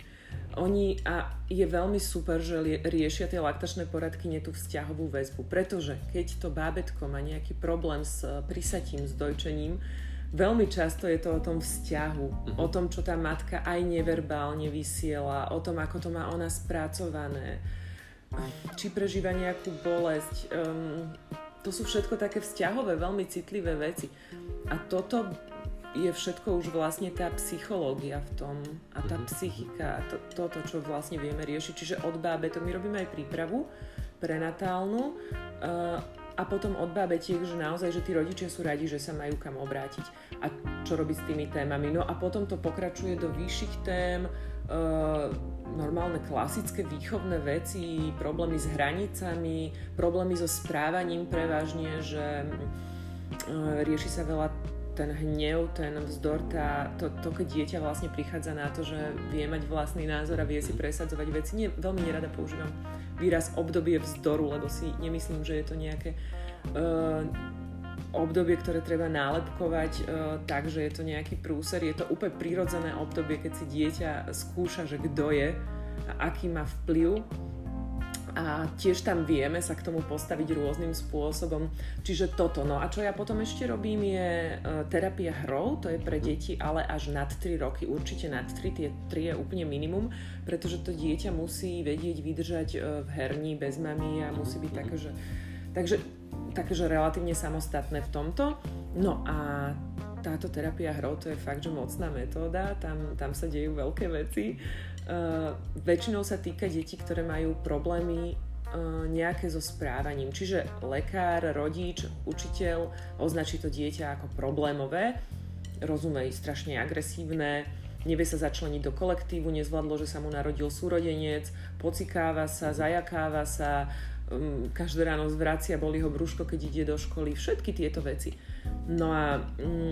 A je veľmi super, že riešia tie laktačné poradkyne tú vzťahovú väzbu, pretože keď to bábätko má nejaký problém s prisatím, s dojčením, veľmi často je to o tom vzťahu, o tom, čo tá matka aj neverbálne vysiela, o tom, ako to má ona spracované, či prežíva nejakú bolesť. To sú všetko také vzťahové, veľmi citlivé veci. A toto je všetko už vlastne tá psychológia v tom a tá psychika, toto, čo vlastne vieme riešiť. Čiže od bábetok, my robíme aj prípravu prenatálnu a potom od bábetiek, že naozaj, že tí rodičia sú radi, že sa majú kam obrátiť a čo robiť s tými témami. No a potom to pokračuje do vyšších tém, normálne klasické výchovné veci, problémy s hranicami, problémy so správaním prevažne, že rieši sa veľa ten hnev, ten vzdor, to keď dieťa vlastne prichádza na to, že vie mať vlastný názor a vie si presadzovať veci. Veľmi nerada používam výraz obdobie vzdoru, lebo si nemyslím, že je to nejaké obdobie, ktoré treba nálepkovať tak, že je to nejaký prúser. Je to úplne prirodzené obdobie, keď si dieťa skúša, že kto je a aký má vplyv. A tiež tam vieme sa k tomu postaviť rôznym spôsobom. Čiže toto. No a čo ja potom ešte robím je terapia hrou, to je pre deti, ale až nad 3 roky. Určite nad 3, tie 3 je úplne minimum, pretože to dieťa musí vedieť vydržať v herni bez mami a musí byť takže relatívne samostatné v tomto. No a táto terapia hrou, to je fakt, že mocná metóda, tam sa dejú veľké veci. Väčšinou sa týka detí, ktoré majú problémy nejaké so správaním. Čiže lekár, rodič, učiteľ označí to dieťa ako problémové, rozumej, strašne agresívne, nevie sa začleniť do kolektívu, nezvládlo, že sa mu narodil súrodenec, pocikáva sa, zajakáva sa, každé ráno zvracia, bolí ho brúško, keď ide do školy, všetky tieto veci. No a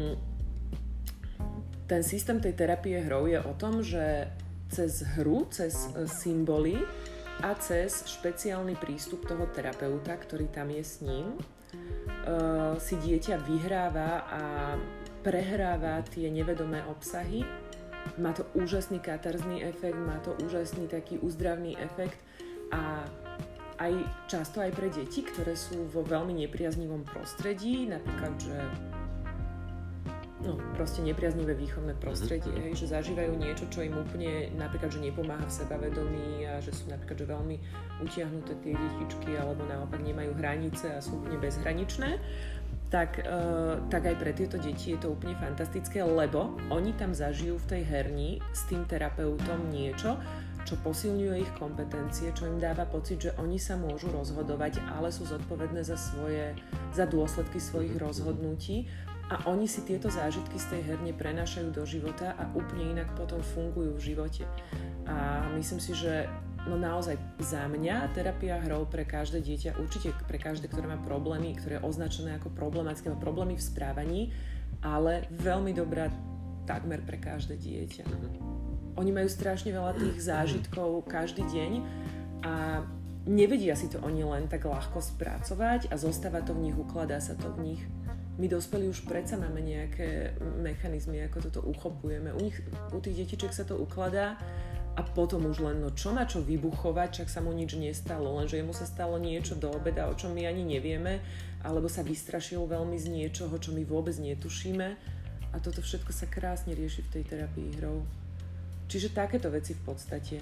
ten systém tej terapie hrou je o tom, že cez hru, cez symboly a cez špeciálny prístup toho terapeuta, ktorý tam je s ním, si dieťa vyhráva a prehráva tie nevedomé obsahy. Má to úžasný katarzný efekt, má to úžasný taký uzdravný efekt a aj často aj pre deti, ktoré sú vo veľmi nepriaznivom prostredí, napríklad, že proste nepriaznivé výchovné prostredie, že zažívajú niečo, čo im úplne napríklad, že nepomáha v sebavedomí a že sú napríklad, že veľmi utiahnuté tie detičky alebo naopak nemajú hranice a sú úplne bezhraničné, tak aj pre tieto deti je to úplne fantastické, lebo oni tam zažijú v tej herni s tým terapeutom niečo, čo posilňuje ich kompetencie, čo im dáva pocit, že oni sa môžu rozhodovať, ale sú zodpovedné za dôsledky svojich rozhodnutí. A oni si tieto zážitky z tej herne prenášajú do života a úplne inak potom fungujú v živote. A myslím si, že naozaj za mňa terapia hrou pre každé dieťa, určite pre každé, ktoré má problémy, ktoré je označené ako problematické, má problémy v správaní, ale veľmi dobrá takmer pre každé dieťa. Oni majú strašne veľa tých zážitkov každý deň a nevedia si to oni len tak ľahko spracovať a zostáva to v nich, ukladá sa to v nich. My dospelí už predsa máme nejaké mechanizmy, ako toto uchopujeme. U tých detičiek sa to ukladá a potom už len čo na čo vybuchovať, čak sa mu nič nestalo, lenže jemu sa stalo niečo do obeda, o čom my ani nevieme, alebo sa vystrašil veľmi z niečoho, čo my vôbec netušíme A toto všetko sa krásne rieši v tej terapii hrou. Čiže takéto veci v podstate.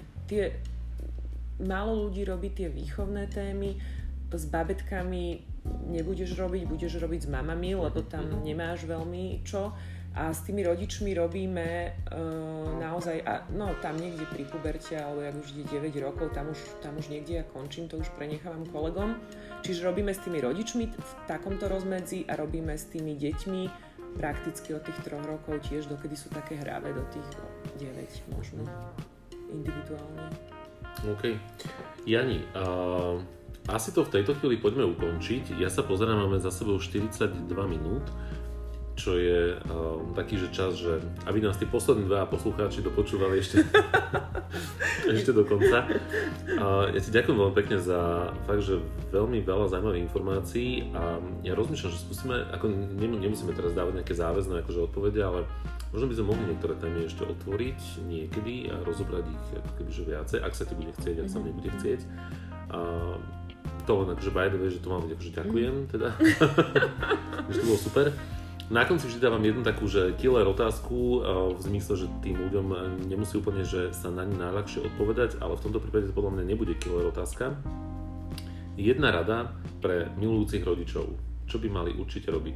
Málo ľudí robí tie výchovné témy, s babetkami nebudeš robiť, budeš robiť s mamami, lebo tam nemáš veľmi čo. A s tými rodičmi robíme naozaj, tam niekde pri puberte, alebo jak už ide 9 rokov, tam už niekde ja končím, to už prenechávam kolegom. Čiže robíme s tými rodičmi v takomto rozmedzi a robíme s tými deťmi prakticky od tých 3 rokov tiež, dokedy sú také hravé, do tých 9 možno individuálne. OK. Jani, asi to v tejto chvíli poďme ukončiť. Ja sa pozerám, máme za sebou 42 minút, čo je taký, že čas, že aby nás tí poslední 2 poslucháči dopočúvali ešte do konca. Ja ti ďakujem veľmi pekne za fakt, že veľmi veľa zaujímavých informácií a ja rozmýšľam, že skúsime, ako nemusíme teraz dávať nejaké záväzné akože odpovede, ale možno by sme mohli niektoré témy ešte otvoriť niekedy a rozobrať ich ako kebyže viacej, ak sa ti bude chcieť, ak sa mi bude chcieť. To len akože by the way, že to mám byť akože ďakujem teda, že to bolo super. Na konci vždy dávam jednu takú, že killer otázku v zmysle, že tým ľuďom nemusí úplne, že sa na ňu najľahšie odpovedať, ale v tomto prípade to podľa mňa nebude killer otázka. Jedna rada pre milujúcich rodičov. Čo by mali určite robiť?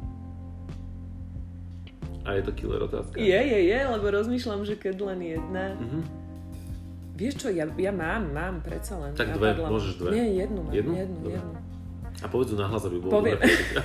A je to killer otázka? Je, lebo rozmýšľam, že keď len jedna. Vieš čo, ja mám predsa len. Tak môžeš 2. Nie, jednu mám. Jednu. A povedz ju nahlas, aby bolo poviem.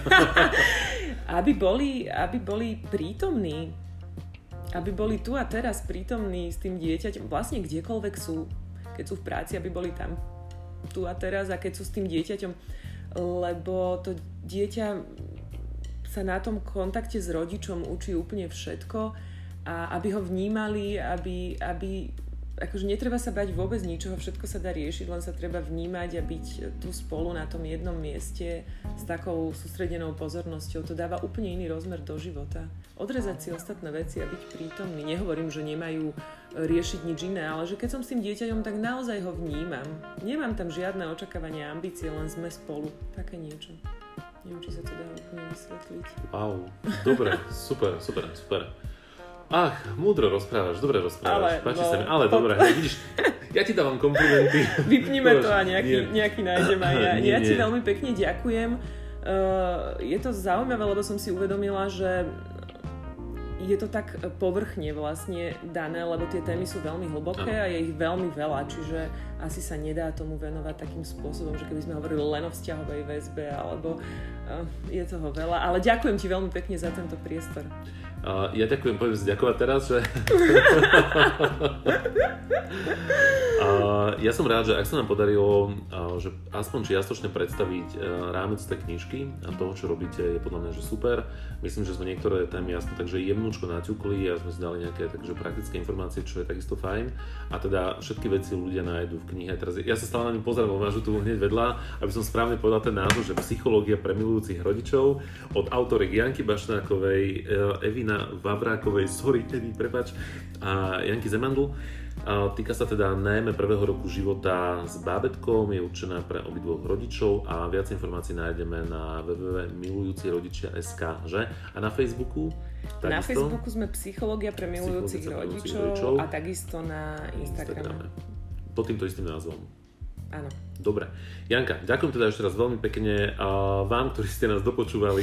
aby boli prítomní. Aby boli tu a teraz prítomní s tým dieťaťom. Vlastne kdekoľvek sú. Keď sú v práci, aby boli tam tu a teraz a keď sú s tým dieťaťom. Lebo to dieťa sa na tom kontakte s rodičom učí úplne všetko a aby ho vnímali, aby akože netreba sa bať vôbec ničoho, všetko sa dá riešiť, len sa treba vnímať a byť tu spolu na tom jednom mieste s takou sústredenou pozornosťou. To dáva úplne iný rozmer do života. Odrezať si ostatné veci a byť prítomný. Nehovorím, že nemajú riešiť nič iné, ale že keď som s tým dieťaťom, tak naozaj ho vnímam. Nemám tam žiadne očakávania, ambície, len sme spolu. Také niečo. Neviem, či sa to dá úplne vysvetliť. Wow, dobre, super. Ach, múdro rozprávaš, dobre rozprávaš, páči sa mi, ale dobre, vidíš, ja ti dávam komplimenty. Vypnime to a nejaký nájdem aj ja. Ja ti veľmi pekne ďakujem. Je to zaujímavé, lebo som si uvedomila, že je to tak povrchne vlastne dané, lebo tie témy sú veľmi hlboké a je ich veľmi veľa, čiže asi sa nedá tomu venovať takým spôsobom, že keby sme hovorili len o vzťahovej väzbe, alebo je toho veľa, ale ďakujem ti veľmi pekne za tento priestor. Ja ďakujem, poviem si ďakovať teraz, že... Ja som rád, že ak sa nám podarilo, že aspoň čiastočne predstaviť rámec tej knižky a toho, čo robíte, je podľa mňa, že super. Myslím, že sme niektoré témy jasno takže jemnúčko naťukli a sme si dali nejaké takže praktické informácie, čo je takisto fajn. A teda všetky veci ľudia nájdú v knihe. Teraz ja sa stále na ňu pozerám, máš tu hneď vedľa, aby som správne povedal ten názov, že Psychológia pre milujúcich rodičov od autoriek Janky Bašnákovej, Evina Vavrákovej, a Janky Zemandl. Týka sa teda najmä prvého roku života s bábätkom, je určená pre obidvoch rodičov a viac informácií nájdeme na www.milujúcirodičia.sk, že? A na Facebooku? Takisto? Na Facebooku sme Psychológia pre milujúcich rodičov a takisto na Instagrame. Pod týmto istým názvom. Áno. Dobre. Janka, ďakujem teda ešte raz veľmi pekne vám, ktorí ste nás dopočúvali.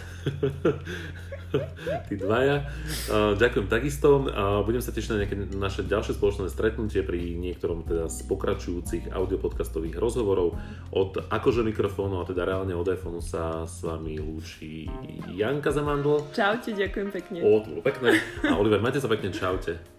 Tí dvaja. Ďakujem takisto. Budem sa tešiť na nejaké naše ďalšie spoločné stretnutie pri niektorom teda z pokračujúcich audiopodcastových rozhovorov. Od akože mikrofónu a teda reálne od iPhoneu sa s vami lúči Janka Zemandl. Čaute, ďakujem pekne. To bolo pekné. A Oliver, majte sa pekne, čaute.